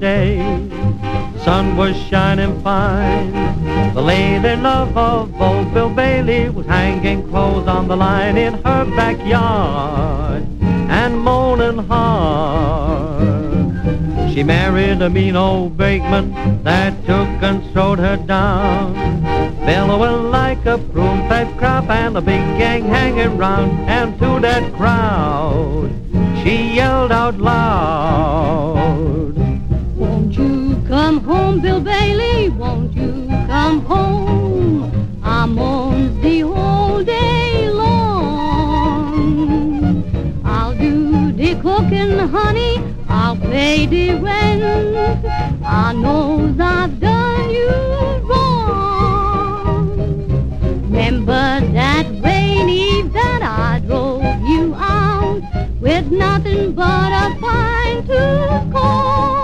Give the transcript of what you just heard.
day. Sun was shining fine. The lady love of old Bill Bailey was hanging clothes on the line in her backyard and moaning hard. She married a mean old brakeman that took and throwed her down, bellowing like a prune-fed crop and a big gang hanging round. And to that crowd she yelled out loud, "Won't you come home, Bill Bailey? Won't you come home? I'm on the whole day long. I'll do the cooking, honey. I'll pay the rent. I know I've done you wrong. Remember that rainy eve that I drove you out with nothing but a fine tooth comb?